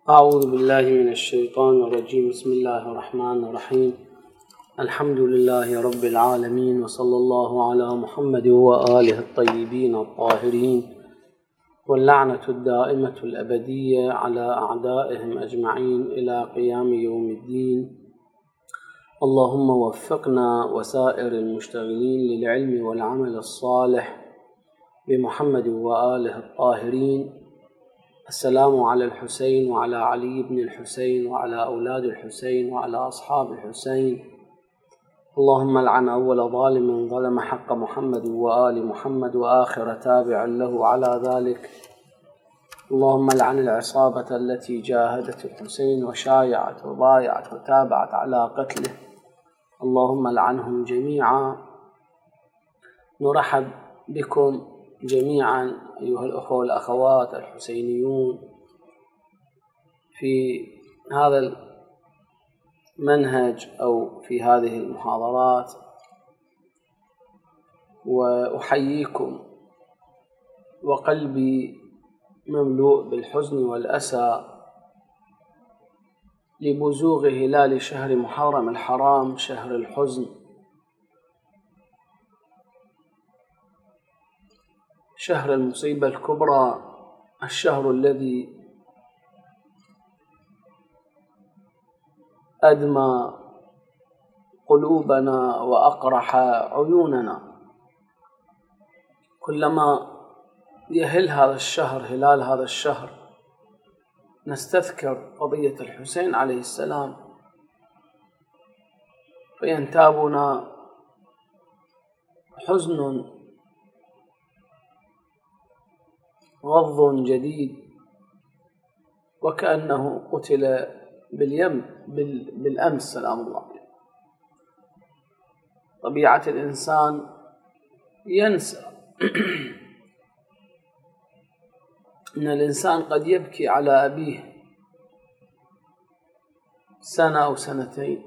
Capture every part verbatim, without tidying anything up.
أعوذ بالله من الشيطان الرجيم. بسم الله الرحمن الرحيم. الحمد لله رب العالمين، وصلى الله على محمد وآله الطيبين الطاهرين، واللعنة الدائمة الأبدية على أعدائهم أجمعين إلى قيام يوم الدين. اللهم وفقنا وسائر المشتغلين للعلم والعمل الصالح بمحمد وآله الطاهرين. السلام على الحسين وعلى علي بن الحسين وعلى أولاد الحسين وعلى أصحاب الحسين. اللهم لعن أول ظالم ظلم حق محمد وآل محمد وآخر تابع له على ذلك. اللهم لعن العصابة التي جاهدت الحسين وشايعت وبايعت وتابعت على قتله. اللهم لعنهم جميعا. نرحب بكم جميعا أيها الأخوة والأخوات الحسينيون في هذا المنهج أو في هذه المحاضرات، وأحييكم وقلبي مملوء بالحزن والأسى لبزوغ هلال شهر محرم الحرام، شهر الحزن، شهر المصيبة الكبرى، الشهر الذي أدمى قلوبنا وأقرح عيوننا. كلما يهل هذا الشهر، هلال هذا الشهر، نستذكر قضية الحسين عليه السلام، فينتابنا حزن غض جديد، وكأنه قتل باليم بالأمس سلام الله. طبيعة الإنسان ينسى إن الإنسان قد يبكي على أبيه سنة أو سنتين،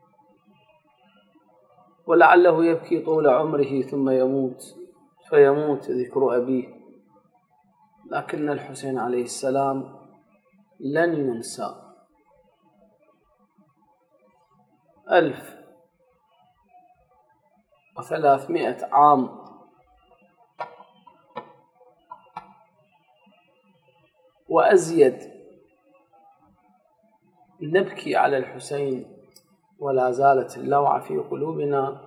ولعله يبكي طول عمره ثم يموت فيموت ذكر أبيه. لكن الحسين عليه السلام لن ينسى. ألف وثلاثمائة عام وأزيد نبكي على الحسين، ولا زالت اللوعة في قلوبنا،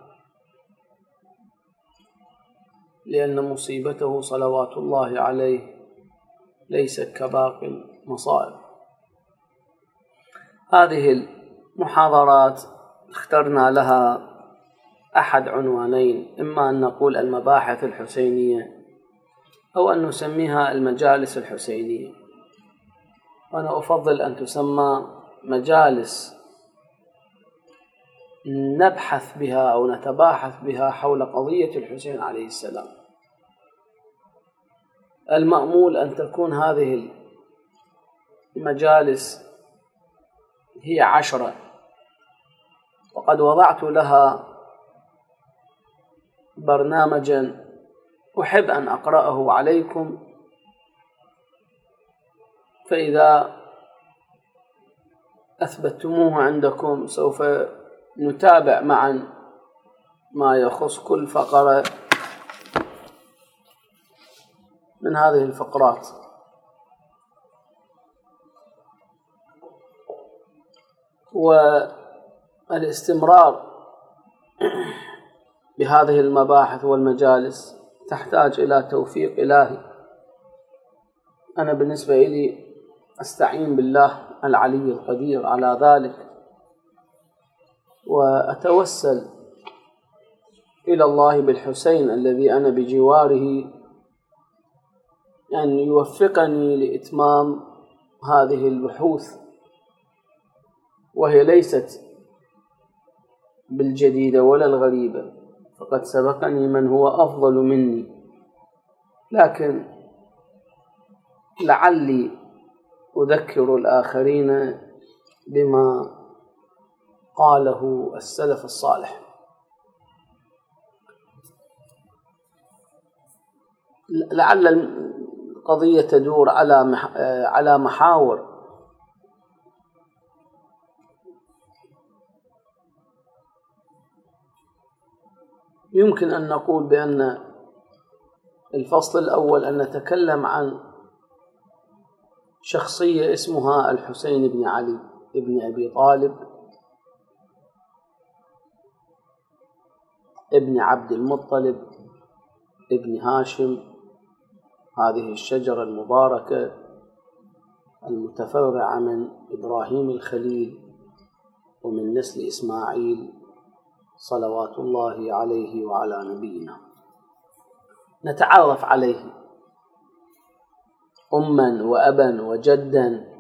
لأن مصيبته صلوات الله عليه ليست كباقي المصائب. هذه المحاضرات اخترنا لها أحد عنوانين: إما أن نقول المباحث الحسينية، أو أن نسميها المجالس الحسينية. وأنا أفضل أن تسمى مجالس نبحث بها أو نتباحث بها حول قضية الحسين عليه السلام. المأمول أن تكون هذه المجالس هي عشرة، وقد وضعت لها برنامجا أحب أن أقرأه عليكم، فإذا أثبتموه عندكم سوف نتابع معا ما يخص كل فقرة من هذه الفقرات. والاستمرار بهذه المباحث والمجالس تحتاج إلى توفيق إلهي. أنا بالنسبة لي أستعين بالله العلي القدير على ذلك، وأتوسل إلى الله بالحسين الذي أنا بجواره أن يوفقني لإتمام هذه البحوث، وهي ليست بالجديدة ولا الغريبة، فقد سبقني من هو أفضل مني، لكن لعلي أذكر الآخرين بما قاله السلف الصالح. لعل القضية تدور على على محاور يمكن أن نقول بأن الفصل الأول أن نتكلم عن شخصية اسمها الحسين بن علي بن أبي طالب ابن عبد المطلب ابن هاشم، هذه الشجرة المباركة المتفرعة من إبراهيم الخليل ومن نسل إسماعيل صلوات الله عليه وعلى نبينا. نتعرف عليه أما وأبا وجدا،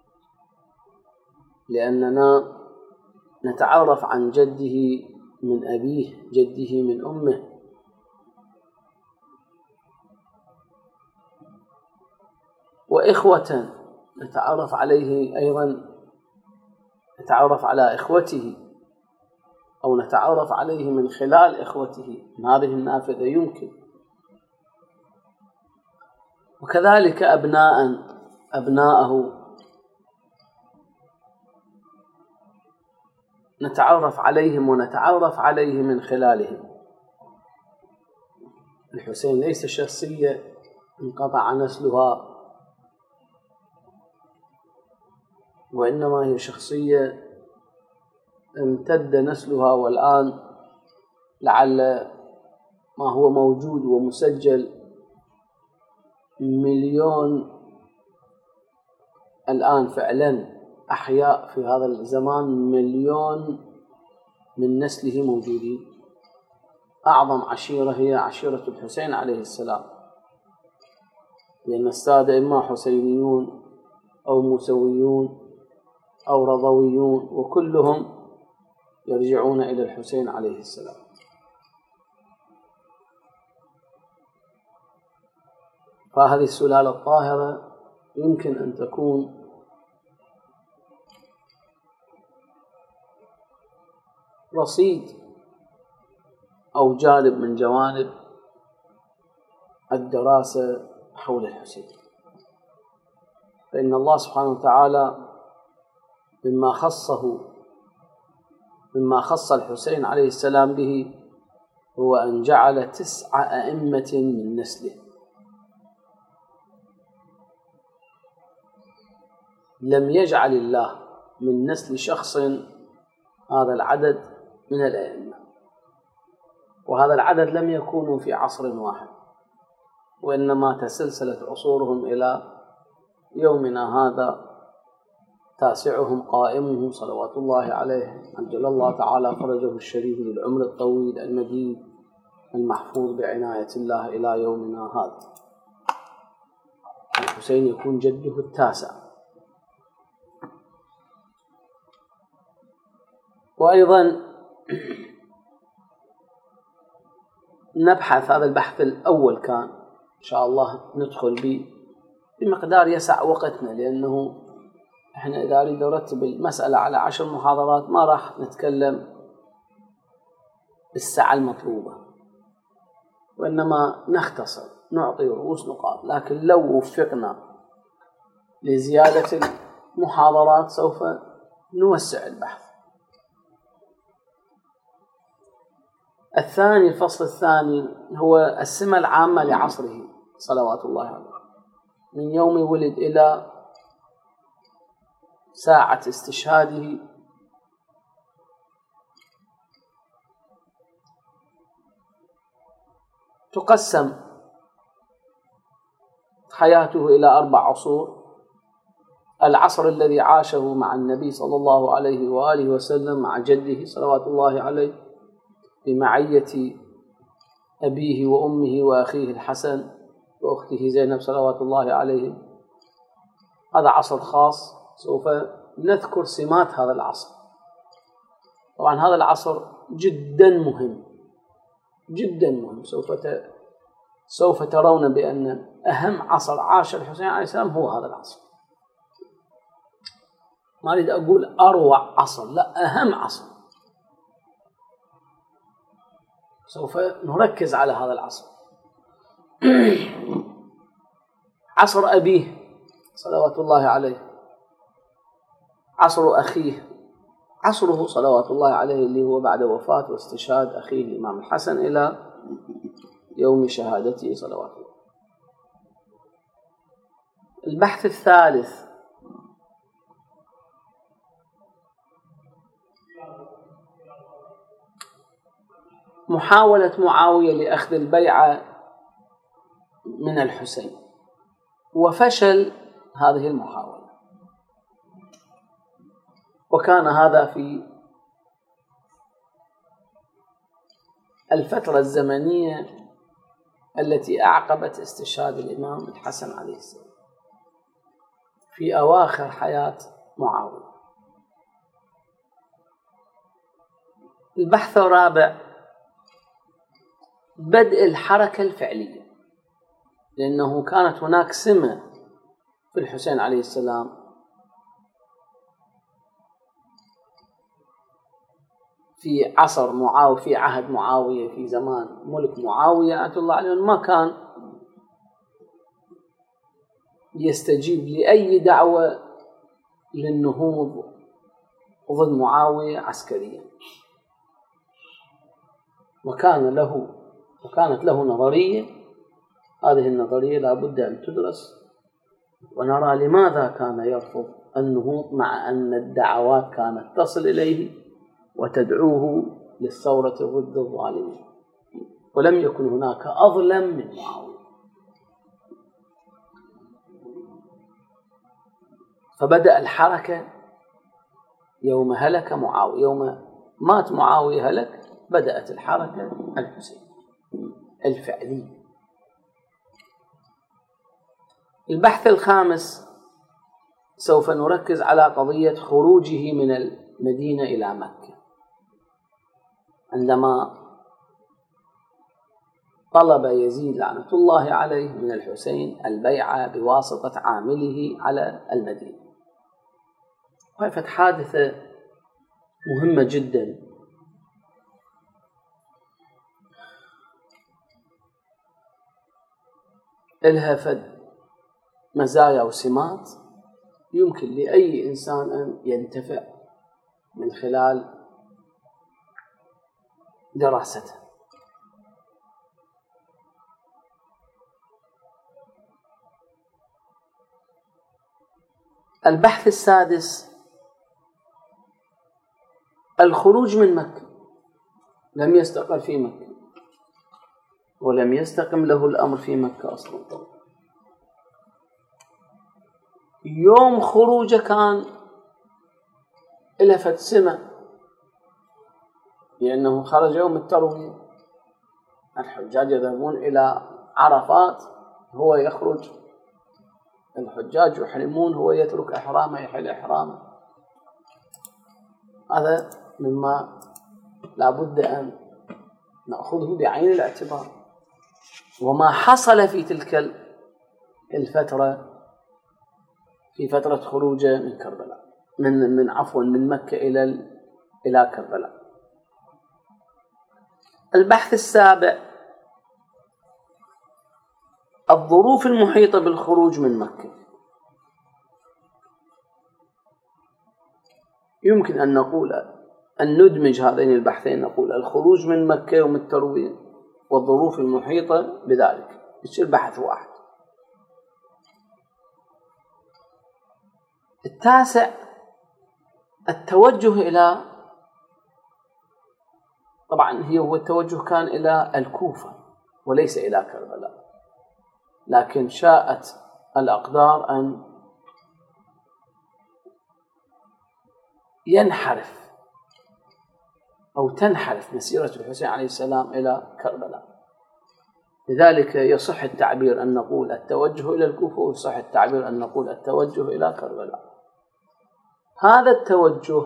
لأننا نتعرف عن جده من أبيه، جده من أمه، وإخوة نتعرف عليه أيضا، نتعرف على إخوته أو نتعرف عليه من خلال إخوته، من هذه النافذة يمكن. وكذلك أبناء أبناءه نتعرف عليهم ونتعرف عليه من خلالهم. الحسين ليس شخصية انقطع نسلها، وإنما هي شخصية امتد نسلها، والآن لعل ما هو موجود ومسجل مليون الآن فعلا أحياء في هذا الزمان، مليون من نسله موجودين. أعظم عشيرة هي عشيرة الحسين عليه السلام، لأن السادة إما حسينيون أو موسويون أو رضويون، وكلهم يرجعون إلى الحسين عليه السلام. فهذه السلالة الطاهرة يمكن أن تكون رصيد أو جانب من جوانب الدراسة حول الحسين، فإن الله سبحانه وتعالى مما خصه مما خص الحسين عليه السلام به هو أن جعل تسع أئمة من نسله. لم يجعل الله من نسل شخص هذا العدد من الأئمة، وهذا العدد لم يكونوا في عصر واحد، وإنما تسلسلت عصورهم إلى يومنا هذا. تاسعهم قائمه صلوات الله عليه، عجل الله تعالى فرجه الشريف بالعمر الطويل المديد المحفوظ بعناية الله إلى يومنا هذا. الحسين يكون جده التاسع. وأيضا نبحث، هذا البحث الأول كان إن شاء الله ندخل به بمقدار يسع وقتنا، لأنه إحنا إذا أريد أرتب المسألة على عشر محاضرات ما راح نتكلم بالسعة المطلوبة، وإنما نختصر نعطي رؤوس نقاط. لكن لو وفقنا لزيادة المحاضرات سوف نوسع البحث. الثاني، الفصل الثاني هو السمة العامة لعصره صلوات الله عليه، من يوم ولد إلى ساعة استشهاده. تقسم حياته إلى أربع عصور: العصر الذي عاشه مع النبي صلى الله عليه وآله وسلم مع جده صلوات الله عليه بمعية أبيه وأمه وأخيه الحسن وأخته زينب صلوات الله عليهم. هذا عصر خاص، سوف نذكر سمات هذا العصر. طبعا هذا العصر جدا مهم جدا مهم، سوف ت... سوف ترون بأن أهم عصر عاش الحسين عليه السلام هو هذا العصر. ما أريد أقول أروع عصر، لا، أهم عصر. سوف نركز على هذا العصر. عصر أبيه صلوات الله عليه، عصر أخيه عصره صلوات الله عليه اللي هو بعد وفاة واستشهاد أخيه الإمام الحسن إلى يوم شهادته صلوات الله. البحث الثالث محاولة معاوية لأخذ البيعة من الحسين، وفشل هذه المحاولة، وكان هذا في الفترة الزمنية التي أعقبت استشهاد الإمام الحسن عليه السلام في أواخر حياة معاوية. البحث الرابع بدء الحركة الفعلية، لأنه كانت هناك سمة في الحسين عليه السلام في عصر معاوية، في عهد معاوية، في زمان ملك معاوية آية الله عليه، ما كان يستجيب لأي دعوة للنهوض ضد معاوية عسكريا، وكان له وكانت له نظرية. هذه النظرية لا بد أن تدرس ونرى لماذا كان يرفض النهوض مع أن الدعوات كانت تصل إليه وتدعوه للثورة ضد الظالمين، ولم يكن هناك أظلم من معاوية. فبدأ الحركة يوم هلك معاوية، يوم مات معاوية هلك، بدأت الحركة الحسين الفعلية. البحث الخامس سوف نركز على قضية خروجه من المدينة إلى مكة، عندما طلب يزيد لعنة الله عليه من الحسين البيعة بواسطة عامله على المدينة. وقفت حادثة مهمة جدا، إلها فد مزايا وسمات يمكن لأي إنسان أن ينتفع من خلال دراسته. البحث السادس الخروج من مكة. لم يستقر في مكة ولم يستقم له الأمر في مكة أصلا. يوم خروجه كان إلفت سمة، لأنه خرج يوم التروية، الحجاج يذهبون إلى عرفات، هو يخرج، الحجاج يحرمون، هو يترك إحرامه يحل إحرامه. هذا مما لا بد أن نأخذه بعين الاعتبار. وما حصل في تلك الفترة، في فترة خروجه من كربلاء، من من عفوا من مكة إلى إلى كربلاء. البحث السابع الظروف المحيطة بالخروج من مكة. يمكن أن نقول أن ندمج هذين البحثين، نقول الخروج من مكة يوم التروية والظروف المحيطة بذلك، يصير بحث واحد. التاسع التوجه إلى، طبعا هي هو التوجه كان إلى الكوفة وليس إلى كربلاء، لكن شاءت الأقدار أن ينحرف أو تنحرف مسيرة الحسين عليه السلام إلى كربلاء. لذلك يصح التعبير أن نقول التوجه إلى الكوفة، ويصح التعبير أن نقول التوجه إلى كربلاء. هذا التوجه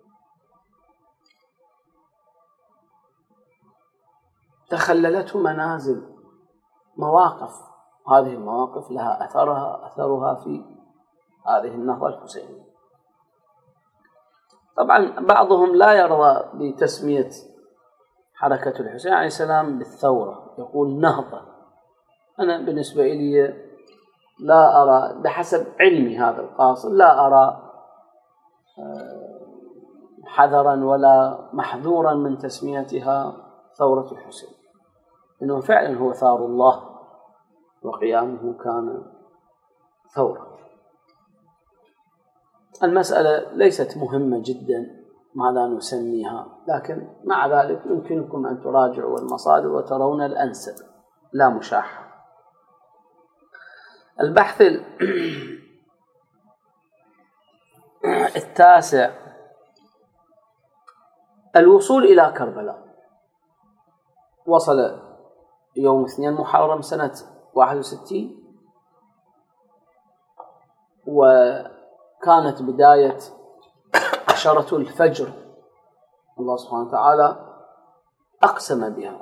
تخللته منازل، مواقف، هذه المواقف لها أثرها أثرها في هذه النهضة الحسينية. طبعا بعضهم لا يرضى بتسمية حركة الحسين عليه السلام بالثورة، يقول نهضة. أنا بالنسبة لي لا أرى، بحسب علمي هذا القاصر، لا أرى حذرا ولا محذورا من تسميتها ثورة الحسين، إنه فعلا هو ثار الله وقيامه كان ثورة. المسألة ليست مهمة جدا ماذا نسميها، لكن مع ذلك يمكنكم أن تراجعوا المصادر وترون الأنسب، لا مشاحة. البحث التاسع، الوصول إلى كربلاء. وصل يوم اثنين محرم سنة واحد وستين، وكانت بداية عشرة الفجر، الله سبحانه وتعالى أقسم بها: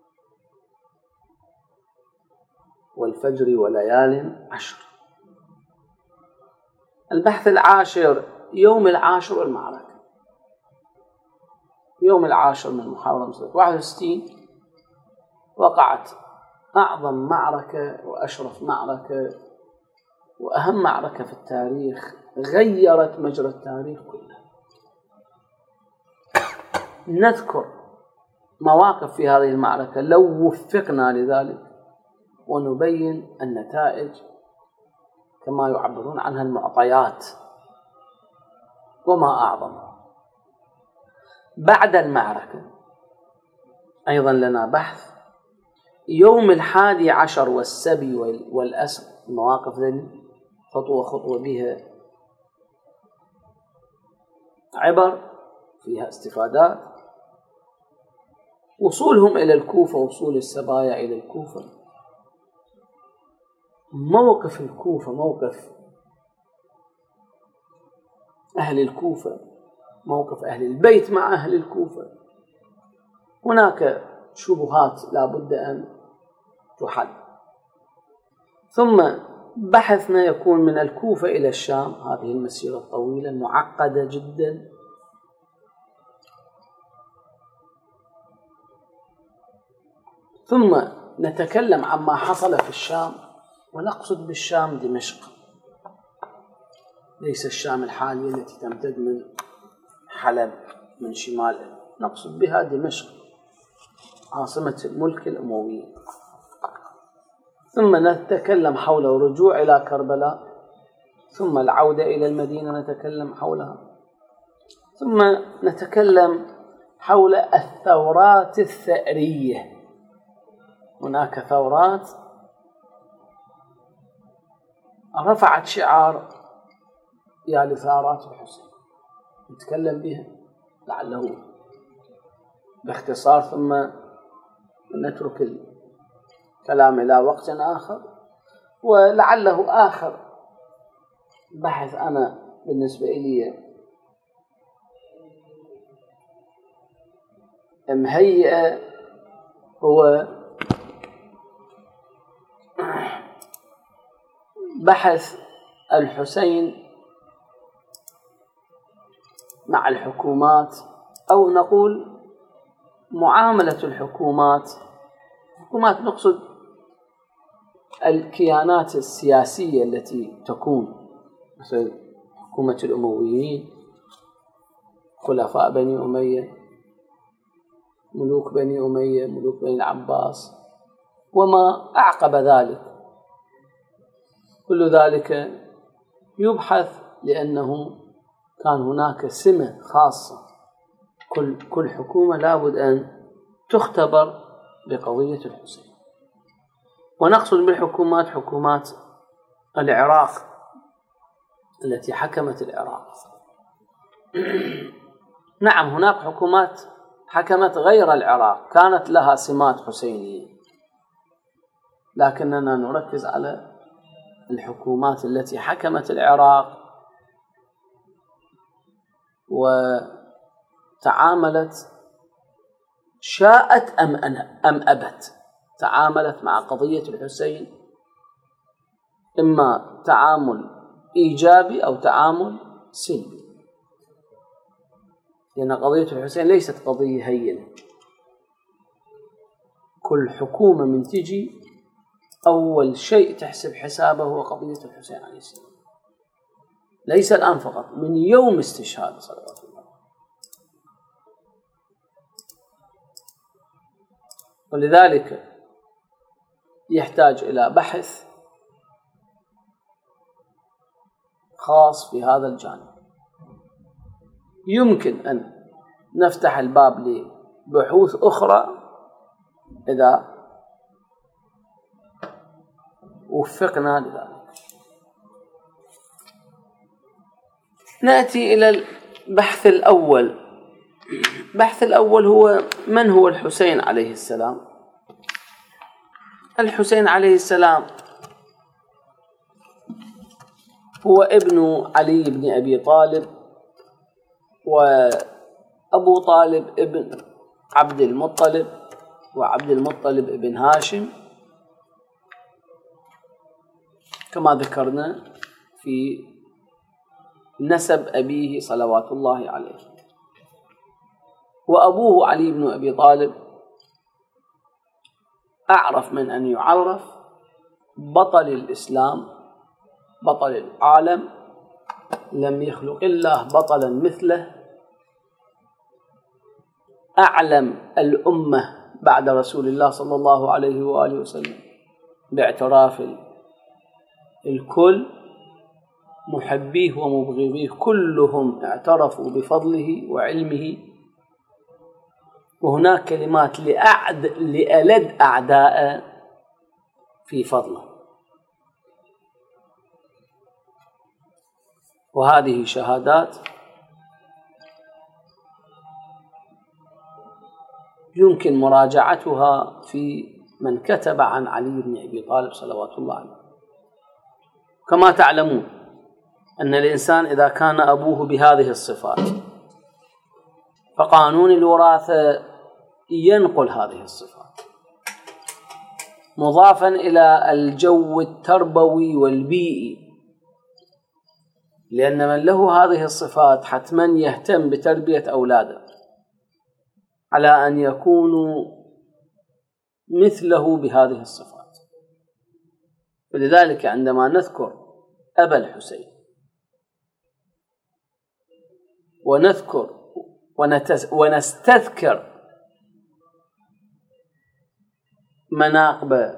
والفجر وليال عشر. البحث العاشر، يوم العاشر المعركة. يوم العاشر من محرم سنة واحد وستين وقعت أعظم معركة وأشرف معركة وأهم معركة في التاريخ، غيرت مجرى التاريخ كله. نذكر مواقف في هذه المعركة لو وفقنا لذلك، ونبين النتائج كما يعبرون عنها المعطيات وما أعظمها. بعد المعركة أيضا لنا بحث يوم الحادي عشر والسبي والأسر. المواقف ذي خطوة خطوة بها عبر، فيها استفادات. وصولهم إلى الكوفة، وصول السبايا إلى الكوفة، موقف الكوفة، موقف أهل الكوفة، موقف أهل البيت مع أهل الكوفة. هناك شبهات لا بد أن تحل. ثم بحثنا يكون من الكوفة إلى الشام، هذه المسيرة الطويلة معقدة جدا. ثم نتكلم عما حصل في الشام، ونقصد بالشام دمشق، ليس الشام الحالية التي تمتد من حلب من شمال، نقصد بها دمشق عاصمة الملك الأموي. ثم نتكلم حول الرجوع إلى كربلاء، ثم العودة إلى المدينة نتكلم حولها، ثم نتكلم حول الثورات الثأرية. هناك ثورات رفعت شعار يا لثارات الحسين، نتكلم بها لعله باختصار، ثم نترك الكلام إلى وقت آخر. ولعله آخر بحث أنا بالنسبة إلي مهيئة هو بحث الحسين مع الحكومات، أو نقول معاملة الحكومات. حكومات نقصد الكيانات السياسية التي تكون، مثل حكومة الأمويين، خلفاء بني أمية، ملوك بني أمية، ملوك بني العباس، وما أعقب ذلك. كل ذلك يبحث لأنه كان هناك سمة خاصة، كل كل حكومة لابد أن تختبر بقضية الحسين. ونقصد بالحكومات حكومات العراق التي حكمت العراق. نعم، هناك حكومات حكمت غير العراق كانت لها سمات حسينية، لكننا نركز على الحكومات التي حكمت العراق وتعاملت، شاءت أم أم أبت، تعاملت مع قضية الحسين إما تعامل إيجابي أو تعامل سلبي، لأن قضية الحسين ليست قضية هينة. كل حكومة من تجي أول شيء تحسب حسابه هو قضية الحسين عليه السلام، ليس الآن فقط، من يوم استشهاد صلى الله عليه وسلم. ولذلك يحتاج إلى بحث خاص في هذا الجانب. يمكن أن نفتح الباب لبحوث أخرى إذا وفقنا لذلك. نأتي إلى البحث الأول. البحث الأول هو: من هو الحسين عليه السلام؟ الحسين عليه السلام هو ابن علي بن أبي طالب، وأبو طالب ابن عبد المطلب، وعبد المطلب ابن هاشم، كما ذكرنا في نسب أبيه صلوات الله عليه. وأبوه علي بن أبي طالب أعرف من أن يعرف بطل الإسلام، بطل العالم، لم يخلق الله بطلا مثله، أعلم الأمة بعد رسول الله صلى الله عليه وآله وسلم باعتراف الكل، محبيه ومبغضيه كلهم اعترفوا بفضله وعلمه. وهناك كلمات لأعد لألد أعداء في فضله، وهذه شهادات يمكن مراجعتها في من كتب عن علي بن أبي طالب صلوات الله عليه. كما تعلمون أن الإنسان إذا كان أبوه بهذه الصفات فقانون الوراثة ينقل هذه الصفات، مضافا إلى الجو التربوي والبيئي، لأن من له هذه الصفات حتما يهتم بتربية أولاده على أن يكونوا مثله بهذه الصفات. ولذلك عندما نذكر أبا الحسين ونذكر ونستذكر مناقب،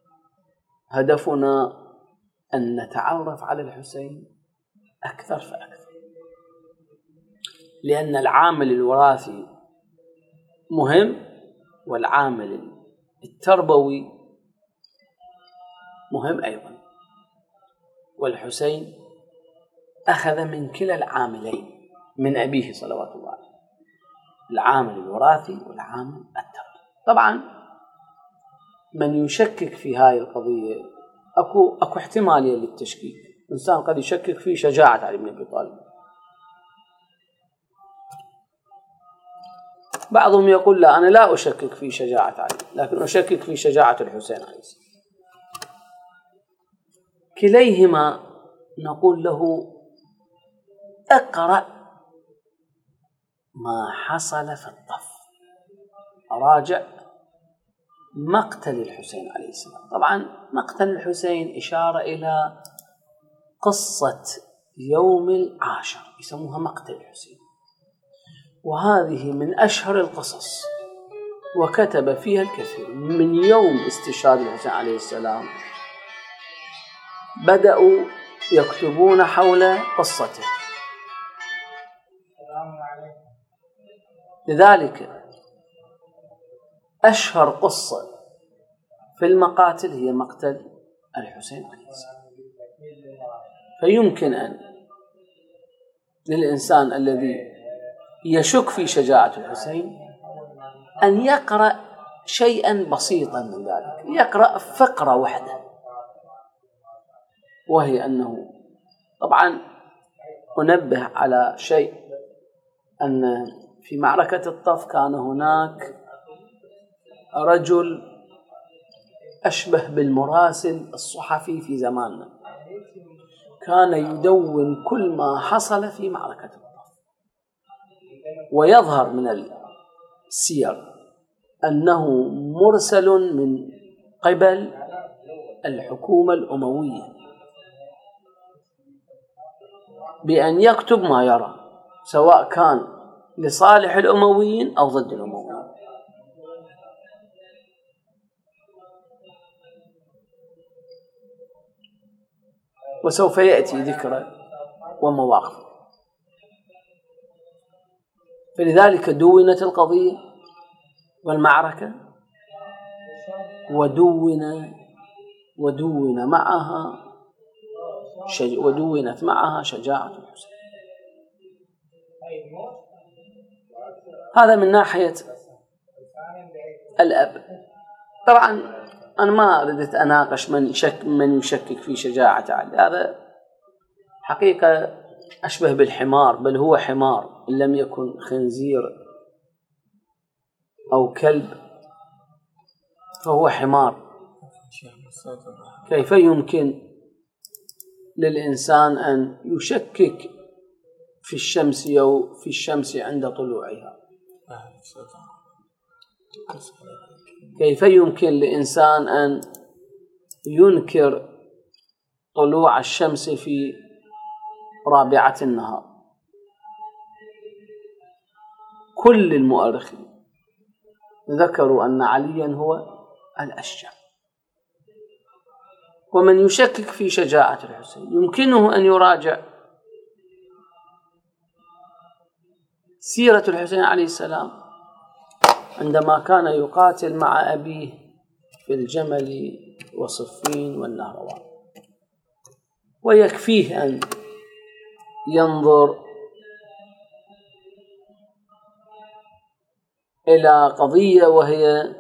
هدفنا أن نتعرف على الحسين أكثر فأكثر، لأن العامل الوراثي مهم والعامل التربوي مهم أيضا. والحسين أخذ من كلا العاملين من أبيه صلوات الله عليه، العامل الوراثي والعامل التربوي. طبعا من يشكك في هاي القضية أكو, أكو احتمالية للتشكيك. إنسان قد يشكك في شجاعة علي بن أبي طالب، بعضهم يقول لا، أنا لا أشكك في شجاعة علي، لكن أشكك في شجاعة الحسين عليه السلام. كليهما نقول له اقرأ ما حصل في الطف، راجع مقتل الحسين عليه السلام. طبعا مقتل الحسين إشارة إلى قصة يوم العاشر، يسموها مقتل الحسين، وهذه من أشهر القصص وكتب فيها الكثير. من يوم استشهاد الحسين عليه السلام بدأوا يكتبون حول قصته. لذلك أشهر قصة في المقاتل هي مقتل الحسين عليه السلام. فيمكن أن للإنسان الذي يشك في شجاعة الحسين أن يقرأ شيئا بسيطا من ذلك، يقرأ فقرة واحدة، وهي أنه طبعا أنبه على شيء، أن في معركة الطف كان هناك رجل أشبه بالمراسل الصحفي في زماننا، كان يدون كل ما حصل في معركة الطف، ويظهر من السير أنه مرسل من قبل الحكومة الأموية بأن يكتب ما يرى، سواء كان لصالح الأمويين أو ضد الأمويين. وسوف يأتي ذكره ومواقف. فلذلك دونت القضية والمعركة، ودون ودون معها شج ودونت معها شجاعة الحسين. هذا من ناحية الأب. طبعا أنا ما أردت أناقش من شك من يشكك في شجاعة علي، هذا حقيقة أشبه بالحمار، بل هو حمار إن لم يكن خنزير أو كلب فهو حمار. كيف يمكن للإنسان أن يشكك في الشمس أو في الشمس عند طلوعها؟ كيف يمكن لإنسان أن ينكر طلوع الشمس في رابعة النهار؟ كل المؤرخين ذكروا أن عليا هو الأشجع. ومن يشكك في شجاعة الحسين يمكنه أن يراجع سيرة الحسين عليه السلام عندما كان يقاتل مع أبيه في الجمل وصفين والنهروان، ويكفيه أن ينظر إلى قضية وهي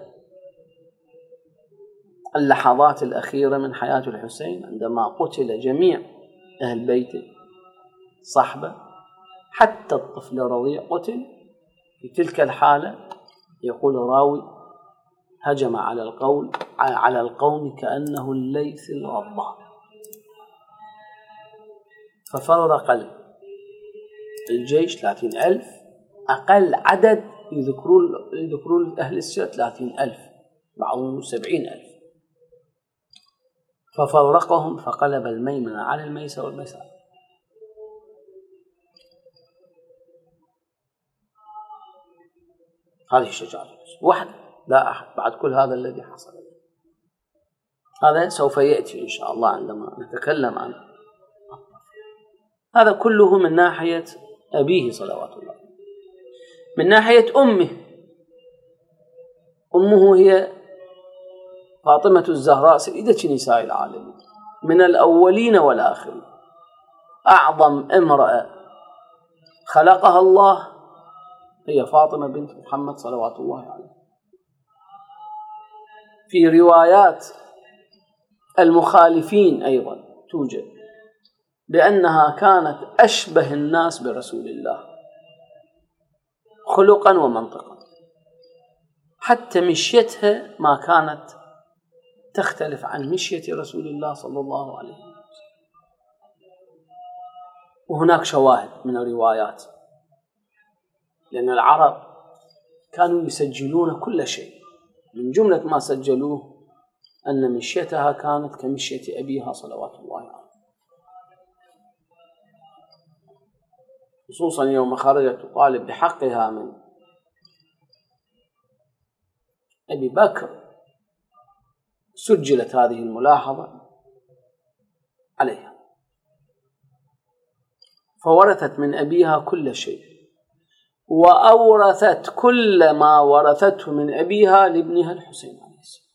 اللحظات الأخيرة من حياة الحسين عندما قتل جميع أهل بيته صحبه، حتى الطفل الرضيع قتل. في تلك الحالة يقول راوي هجم على القول على القوم كأنه الليث الغضبان، ففرق الجيش ثلاثين ألف، أقل عدد يذكرون يذكرون أهل السيرة ثلاثين ألف، بعضهم سبعين ألف، ففرقهم فقلب الميمن على الميسر والميسر. هذه الشجاعة واحدة، لا أحد بعد كل هذا الذي حصل. هذا سوف يأتي إن شاء الله عندما نتكلم عنه. هذا كله من ناحية أبيه صلوات الله. من ناحية أمه، أمه هي فاطمة الزهراء سيدة نساء العالمين من الأولين والآخرين، أعظم امرأة خلقها الله هي فاطمة بنت محمد صلوات الله عليه. في روايات المخالفين أيضا توجد بأنها كانت أشبه الناس برسول الله خلقا ومنطقا، حتى مشيتها ما كانت تختلف عن مشية رسول الله صلى الله عليه وسلم. وهناك شواهد من الروايات، لأن العرب كانوا يسجلون كل شيء، من جملة ما سجلوه أن مشيتها كانت كمشية أبيها صلوات الله عليه، خصوصا يوم خرجت تطالب بحقها من أبي بكر سجلت هذه الملاحظة عليها، فورثت من أبيها كل شيء، وأورثت كل ما ورثته من أبيها لابنها الحسين عليه السلام.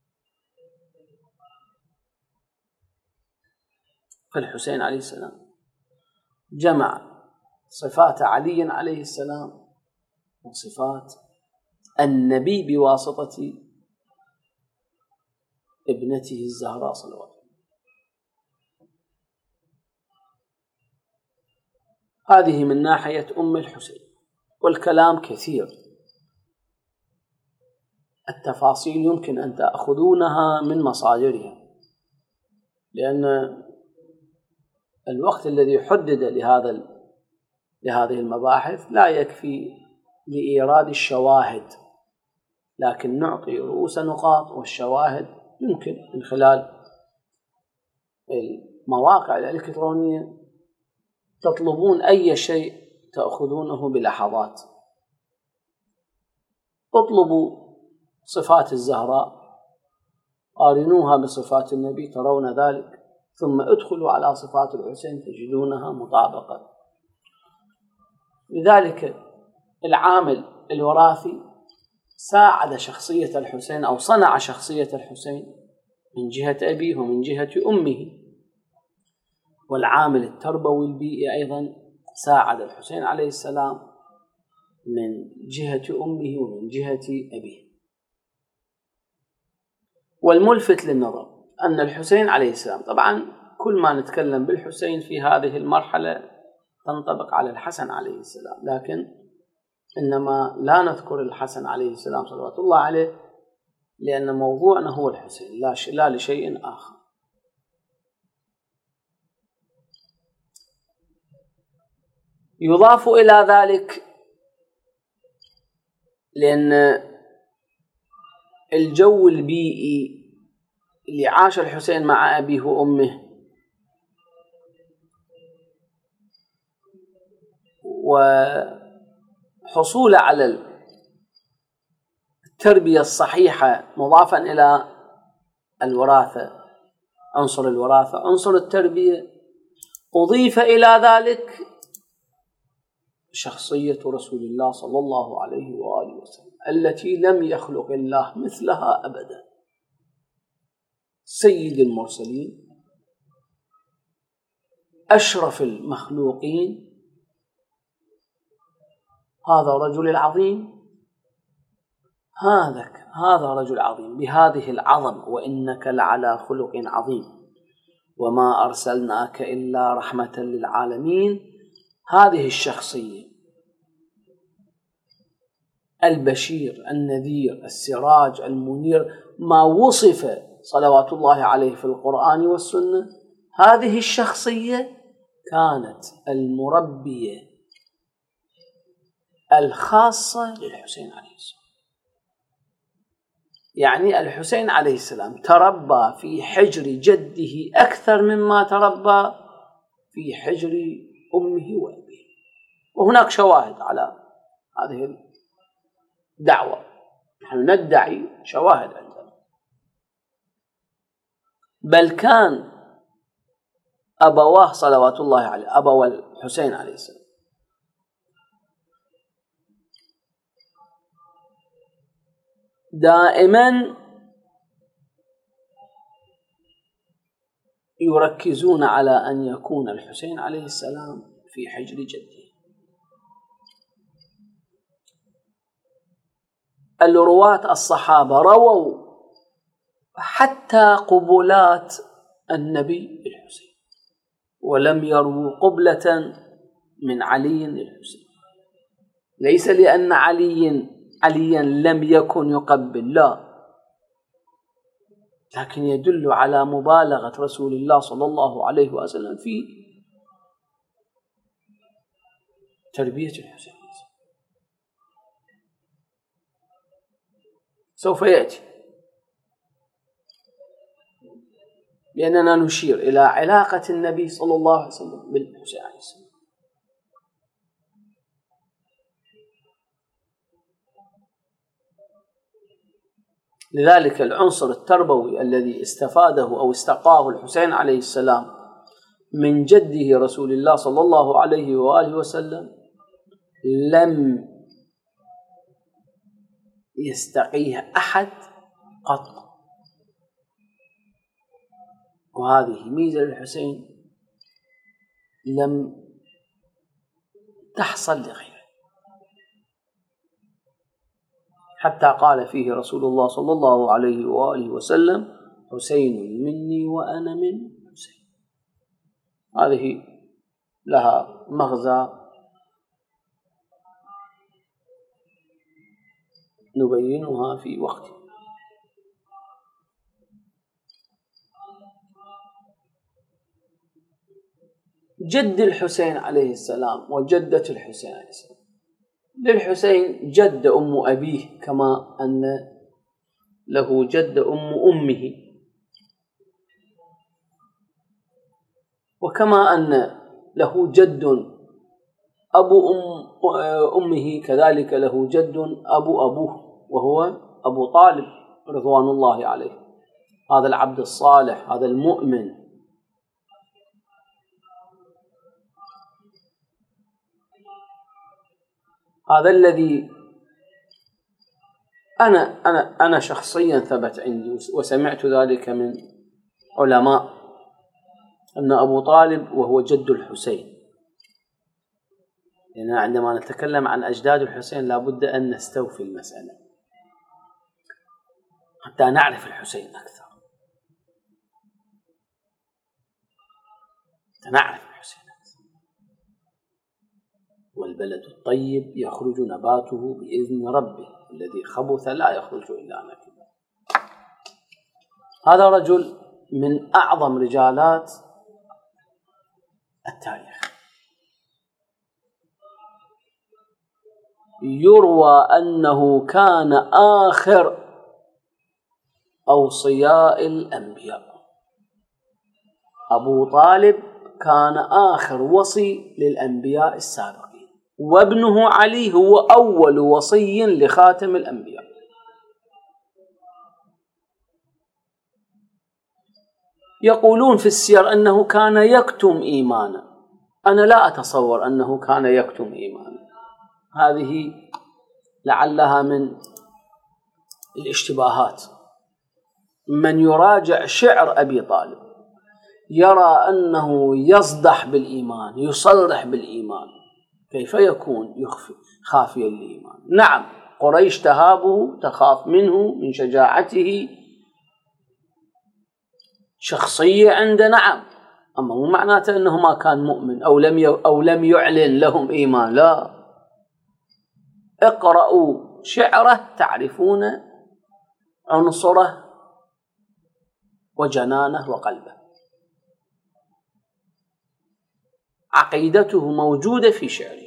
فالحسين عليه السلام جمع صفات علي عليه السلام وصفات النبي بواسطة ابنته الزهراء صلوات الله. هذه من ناحية أم الحسين، والكلام كثير، التفاصيل يمكن أن تأخذونها من مصادرها، لأن الوقت الذي حدد لهذا لهذه المباحث لا يكفي لإيراد الشواهد، لكن نعطي رؤوس نقاط، والشواهد يمكن من خلال المواقع الإلكترونية تطلبون أي شيء تأخذونه بلحظات. اطلبوا صفات الزهراء قارنوها بصفات النبي ترون ذلك، ثم ادخلوا على صفات الحسين تجدونها مطابقة. لذلك العامل الوراثي ساعد شخصية الحسين أو صنع شخصية الحسين من جهة أبيه ومن جهة أمه، والعامل التربوي البيئي أيضا ساعد الحسين عليه السلام من جهة أمه ومن جهة أبيه. والملفت للنظر أن الحسين عليه السلام، طبعا كل ما نتكلم بالحسين في هذه المرحلة تنطبق على الحسن عليه السلام، لكن إنما لا نذكر الحسن عليه السلام صلوات الله عليه لأن موضوعنا هو الحسين لا, لا لشيء آخر. يضاف إلى ذلك لأن الجو البيئي اللي عاش الحسين مع أبيه وأمه وحصول على التربية الصحيحة مضافا إلى الوراثة، عنصر الوراثة عنصر التربية، أضيف إلى ذلك شخصية رسول الله صلى الله عليه وآله وسلم التي لم يخلق الله مثلها أبدا، سيد المرسلين، أشرف المخلوقين، هذا رجل العظيم، هذا هذا رجل عظيم بهذه العظمة، وإنك لعلى خلق عظيم وما أرسلناك إلا رحمة للعالمين. هذه الشخصية البشير النذير السراج المنير ما وصف صلوات الله عليه في القرآن والسنة، هذه الشخصية كانت المربية الخاصة للحسين عليه السلام. يعني الحسين عليه السلام تربى في حجر جده أكثر مما تربى في حجر أمه وأبيه، وهناك شواهد على هذه الدعوة، نحن ندعي شواهد عندنا. بل كان أبواه صلوات الله عليه، أبو الحسين عليه السلام، دائما يركزون على أن يكون الحسين عليه السلام في حجر جده. الرواة الصحابة رووا حتى قبلات النبي الحسين، ولم يروا قبلة من علي الحسين، ليس لأن علي عليا لم يكن يقبل، لا، لكن يدل على مبالغة رسول الله صلى الله عليه وسلم في تربية الحسين. سوف يأتي، لأننا نشير إلى علاقة النبي صلى الله عليه وسلم بالحسين عليه السلام. لذلك العنصر التربوي الذي استفاده أو استقاه الحسين عليه السلام من جده رسول الله صلى الله عليه وآله وسلم لم يستقيه أحد قط، وهذه ميزة للحسين لم تحصل لغيره، حتى قال فيه رسول الله صلى الله عليه وآله وسلم: حسين مني وأنا من حسين. هذه لها مغزى نبينها في وقت. جد الحسين عليه السلام وجدة الحسين عليه السلام، للحسين جد أم أبيه كما أن له جد أم أمه، وكما أن له جد أبو أم أمه كذلك له جد أبو أبوه وهو أبو طالب رضوان الله عليه، هذا العبد الصالح، هذا المؤمن هذا الذي أنا أنا أنا شخصيا ثبت عندي وسمعت ذلك من علماء أن أبو طالب وهو جد الحسين، لأن عندما نتكلم عن أجداد الحسين لابد أن نستوفي المسألة حتى نعرف الحسين أكثر، نعرف الحسين أكثر. والبلد الطيب يخرج نباته بإذن ربه، الذي خبث لا يخرج إلا نكدا. هذا رجل من أعظم رجالات التاريخ، يروى أنه كان آخر أوصياء الأنبياء. أبو طالب كان آخر وصي للأنبياء السابقين، وابنه علي هو أول وصي لخاتم الأنبياء. يقولون في السير أنه كان يكتم إيمانه، أنا لا أتصور أنه كان يكتم إيمانه، هذه لعلها من الاشتباهات. من يراجع شعر أبي طالب يرى أنه يصدح بالإيمان، يصرح بالإيمان، كيف يكون يخفي خافيا الإيمان؟ نعم، قريش تهابه، تخاف منه، من شجاعته، شخصية عنده، نعم، أما مو معناته أنه ما كان مؤمن أو لم أو لم يعلن لهم إيمان، لا. اقرأوا شعره تعرفون عنصره وجنانه وقلبه. عقيدته موجودة في شعره،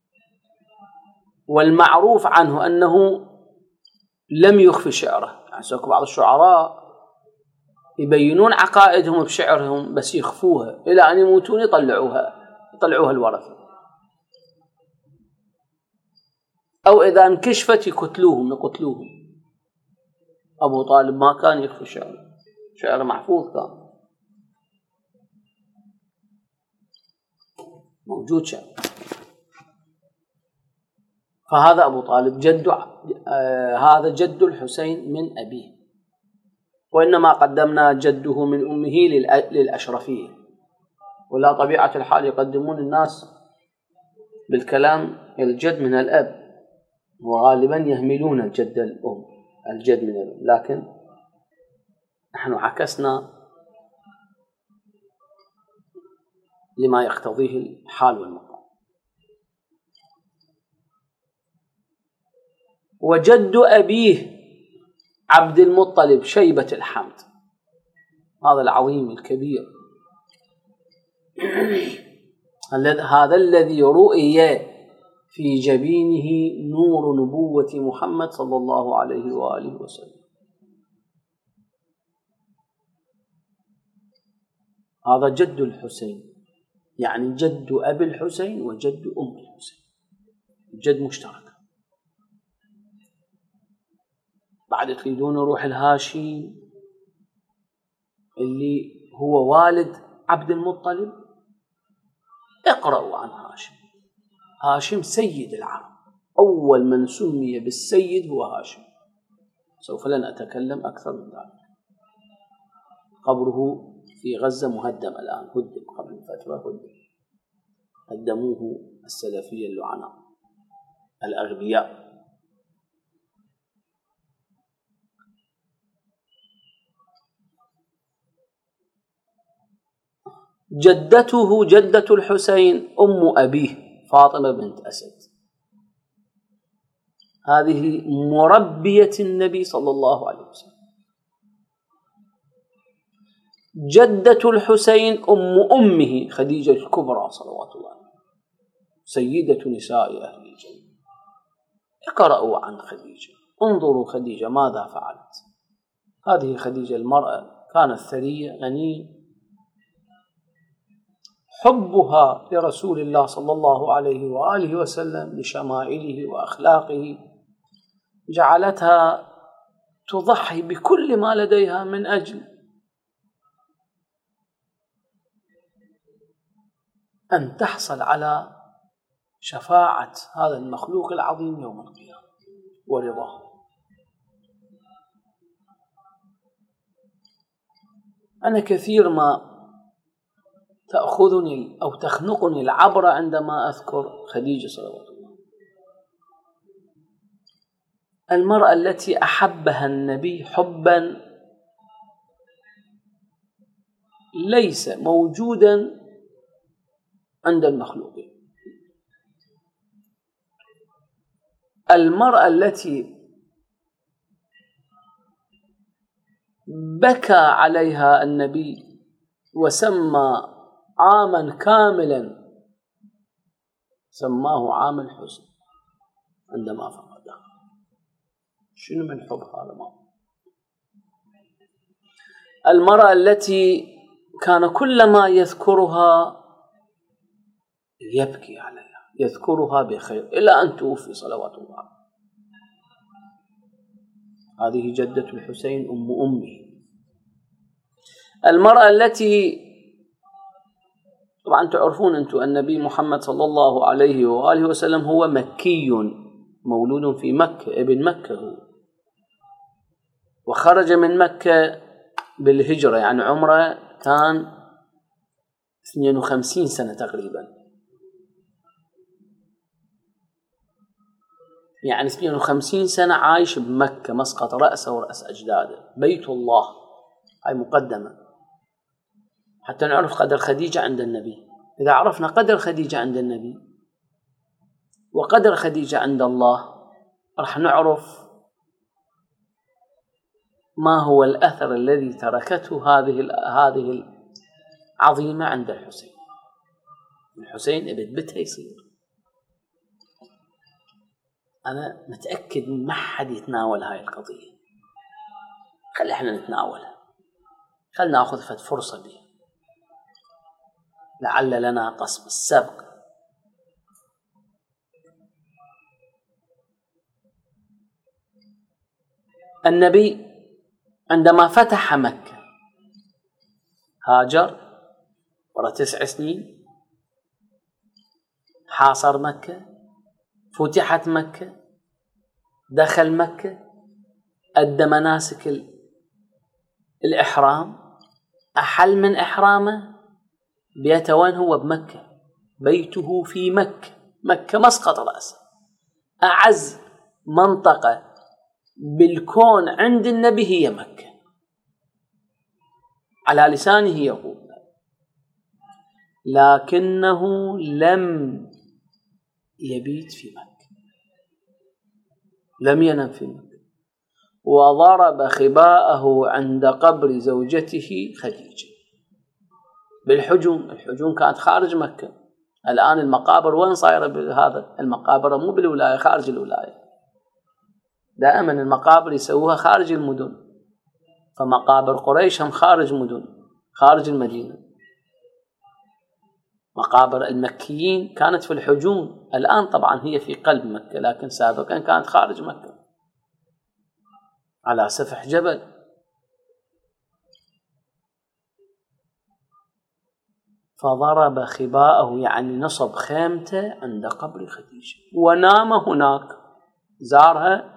والمعروف عنه أنه لم يخفي شعره. يعني بعض الشعراء يبينون عقائدهم بشعرهم بس يخفوها إلى أن يموتون، يطلعوها يطلعوها الورثة، أو إذا انكشفت يقتلوهم يقتلوهم. أبو طالب ما كان يخفي شعره، شعره محفوظ كان موجود شعره. فهذا أبو طالب جد آه هذا جد الحسين من أبيه، وإنما قدمنا جده من أمه للأشرفية، ولا طبيعة الحال يقدمون الناس بالكلام الجد من الأب، وغالبا يهملون الجد الأم الجد من الأم، لكن نحن عكسنا لما يقتضيه الحال والمقام. وجد أبيه عبد المطلب شيبة الحمد، هذا العظيم الكبير هذا الذي رؤي في جبينه نور نبوة محمد صلى الله عليه وآله وسلم. هذا جد الحسين، يعني جد أبي الحسين وجد أم الحسين، جد مشترك. بعد تريدون روح الهاشم اللي هو والد عبد المطلب، اقرأوا عن هاشم. هاشم سيد العرب، أول من سمي بالسيد هو هاشم. سوف لن أتكلم أكثر من ذلك. قبره في غزة مهدم الآن، هدم قبل الفترة، هدم هدموه السلفية اللعناء الأغبياء. جدته جدة الحسين أم أبيه فاطمة بنت أسد، هذه مربية النبي صلى الله عليه وسلم. جدة الحسين أم أمه خديجة الكبرى صلوات الله عليها، سيدة نساء أهل الجنة. اقرأوا عن خديجة، انظروا خديجة ماذا فعلت. هذه خديجة المرأة كانت ثرية غنية، حبها لرسول الله صلى الله عليه وآله وسلم لشمائله وأخلاقه جعلتها تضحي بكل ما لديها من أجل أن تحصل على شفاعة هذا المخلوق العظيم يوم القيامة ورضاه. أنا كثير ما تأخذني أو تخنقني العبرة عندما أذكر خديجة صلوات الله، المرأة التي أحبها النبي حبا ليس موجودا عند المخلوقين، المرأة التي بكى عليها النبي وسمى عاما كاملا سماه عام الحزن عندما فقدها. شنو من حب هذا؟ ما المرأة التي كان كلما يذكرها يبكي عليها، يذكرها بخير إلى أن توفي صلوات الله. هذه جدة الحسين أم أمه. المرأة التي طبعا تعرفون أنتم النبي محمد صلى الله عليه وآله وسلم هو مكي مولود في مكة، ابن مكة هو، وخرج من مكة بالهجرة، يعني عمره كان اثنين وخمسين سنة تقريبا، يعني اثنين وخمسين سنة عايش بمكة مسقط رأسه ورأس أجداده، بيت الله. هاي مقدمة حتى نعرف قدر خديجة عند النبي. إذا عرفنا قدر خديجة عند النبي وقدر خديجة عند الله رح نعرف ما هو الأثر الذي تركته هذه هذه العظيمة عند الحسين. الحسين ابن بتها يصير. أنا متأكد ما حد يتناول هاي القضية، خلي احنا نتناولها، خلنا نأخذ فد فرصة بها لعل لنا قسم السبق. النبي عندما فتح مكة هاجر ورا تسع سنين، حاصر مكة، فتحت مكة، دخل مكة، أدى مناسك الإحرام، أحل من إحرامه، بيته وين هو؟ بمكة، بيته في مكة، مكة مسقط رأسه، أعز منطقة بالكون عند النبي هي مكة. على لسانه يقول لكنه لم يبيت في مكة، لم ينم في مكة، وضرب خباءه عند قبر زوجته خديجة بالحجون. الحجون كانت خارج مكة، الآن المقابر وين صايرة بهذا؟ المقابر مو بالولاية، خارج الولاية. دائما المقابر يسووها خارج المدن، فمقابر قريش هم خارج مدن، خارج المدينة. مقابر المكيين كانت في الحجون، الآن طبعا هي في قلب مكة، لكن سابقا كانت خارج مكة على سفح جبل. فضرب خباءه يعني نصب خيمته عند قبر خديجة ونام هناك، زارها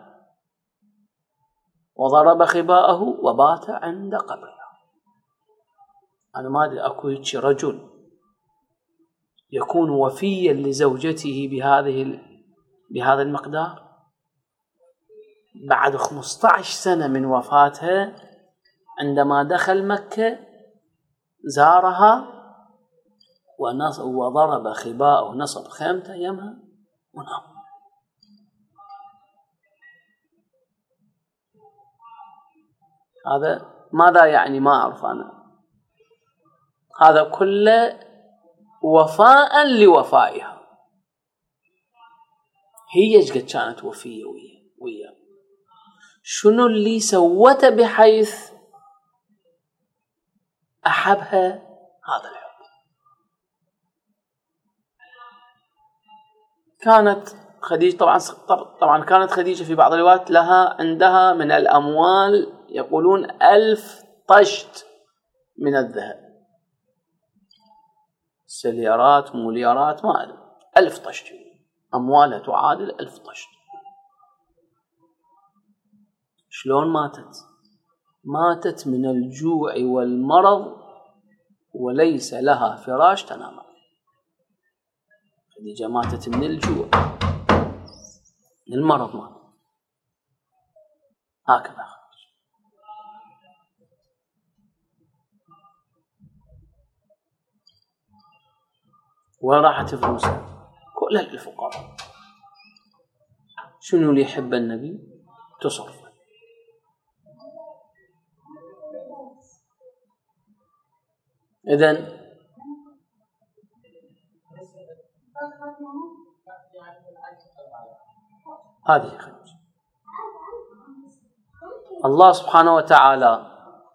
وضرب خباءه وبات عند قبرها. أنا ما أدري أكو هيك رجل يكون وفيا لزوجته بهذه بهذا المقدار بعد خمسة عشر سنة من وفاتها. عندما دخل مكة زارها وضرب خباءه، نصب خيمته يمها ونام. هذا ماذا يعني؟ ما أعرف أنا. هذا كله وفاء لوفائها. هي ايش قد كانت وفية وياه وياه شنو اللي سوته بحيث أحبها هذا الحب؟ كانت خديجة طبعا طبعا كانت خديجة في بعض الروايات لها عندها من الأموال يقولون ألف طشت من الذهب، سليارات مليارات ما أدري، ألف طشت. أموالها تعادل ألف طشت. شلون ماتت؟ ماتت من الجوع والمرض وليس لها فراش تنام عليه. خديجة ماتت من الجوع، من المرض ماتت. هكذا وين راحت فلوسها؟ كلها للفقراء. شنو اللي يحب النبي تصرف. إذن هذه خديجة. الله سبحانه وتعالى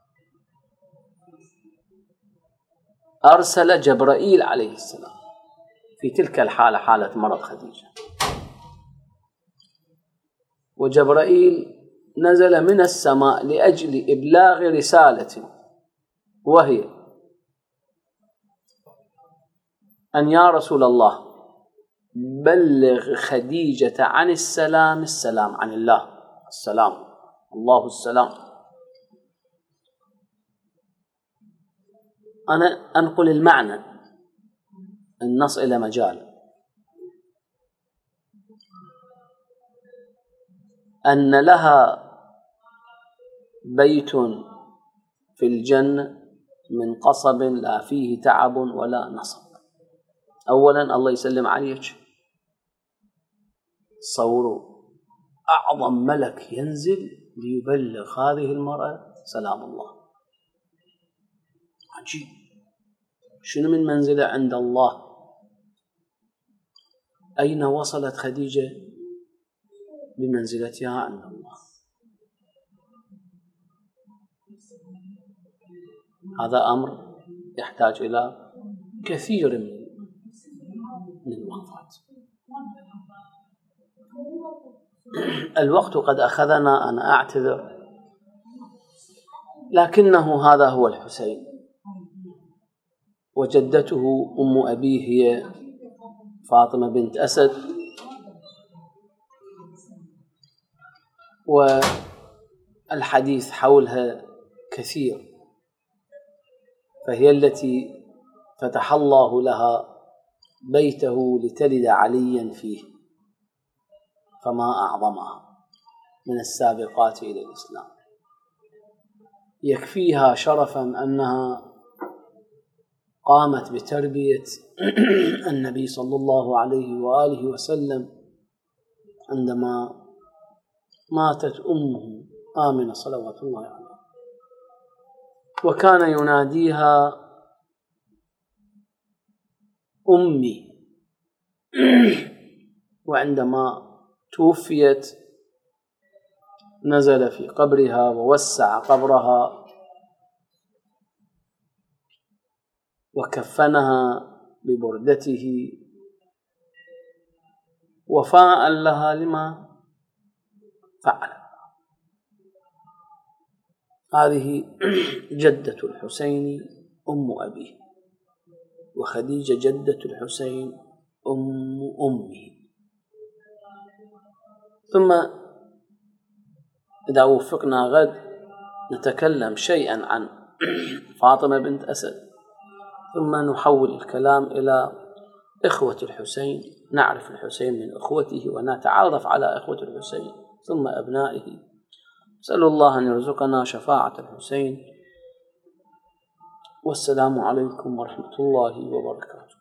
أرسل جبرائيل عليه السلام في تلك الحالة، حالة مرض خديجة. وجبرائيل نزل من السماء لأجل إبلاغ رسالة، وهي أن يا رسول الله بلغ خديجة عن السلام، السلام عن الله، السلام، الله السلام. أنا أنقل المعنى، النص إلى مجال. أن لها بيت في الجنة من قصب لا فيه تعب ولا نصب. أولا الله يسلم عليك، صوروا أعظم ملك ينزل ليبلغ هذه المرأة سلام الله. عجيب، شنو من منزلة عند الله. أين وصلت خديجة بمنزلتها عند الله؟ هذا أمر يحتاج إلى كثير من من الوقفات. الوقت قد أخذنا، أنا أعتذر، لكنه هذا هو الحسين، وجدته أم أبيه هي فاطمة بنت أسد، والحديث حولها كثير، فهي التي فتح الله لها بيته لتلد عليا فيه، فما أعظمها من السابقات إلى الإسلام. يكفيها شرفا أنها قامت بتربية النبي صلى الله عليه وآله وسلم عندما ماتت أمه آمنة صلوات الله عليها، وكان يناديها أمي. وعندما توفيت نزل في قبرها ووسع قبرها وكفنها ببردته وفاء لها لما فعل. هذه جدة الحسين أم أبيه، وخديجة جدة الحسين أم أمه. ثم إذا وفقنا غد نتكلم شيئا عن فاطمة بنت أسد، ثم نحول الكلام إلى إخوة الحسين، نعرف الحسين من أخوته ونتعرف على إخوة الحسين ثم أبنائه. نسأل الله أن يرزقنا شفاعة الحسين. والسلام عليكم ورحمة الله وبركاته.